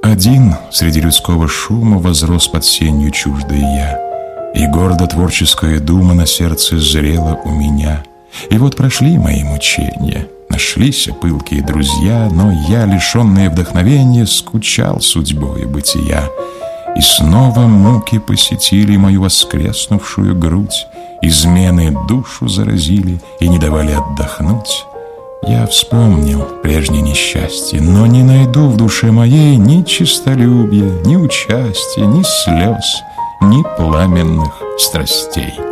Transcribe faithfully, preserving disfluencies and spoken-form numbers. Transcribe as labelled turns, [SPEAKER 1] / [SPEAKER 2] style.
[SPEAKER 1] Один среди людского шума возрос под сенью чуждый я, и гордо творческая дума на сердце зрела у меня. И вот прошли мои мучения, нашлись пылкие друзья, но я, лишенный вдохновения, скучал судьбою бытия. И снова муки посетили мою воскреснувшую грудь, измены душу заразили и не давали отдохнуть. Я вспомнил прежнее несчастье, но не найду в душе моей ни честолюбия, ни участия, ни слез, ни пламенных страстей.